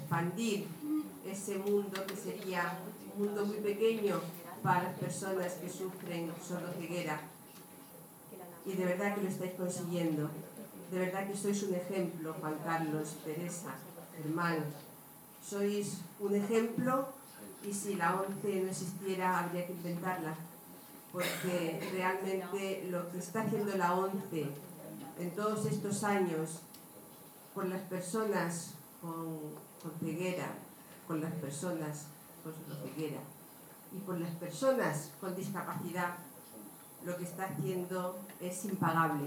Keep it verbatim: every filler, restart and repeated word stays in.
expandir ese mundo que sería un mundo muy pequeño para las personas que sufren sordoceguera. Y de verdad que lo estáis consiguiendo. De verdad que sois un ejemplo, Juan Carlos, Teresa, Germán. Sois un ejemplo, y si la ONCE no existiera habría que inventarla, porque realmente lo que está haciendo la ONCE en todos estos años por las personas con, con ceguera, con las personas con sordoceguera y por las personas con discapacidad, lo que está haciendo es impagable.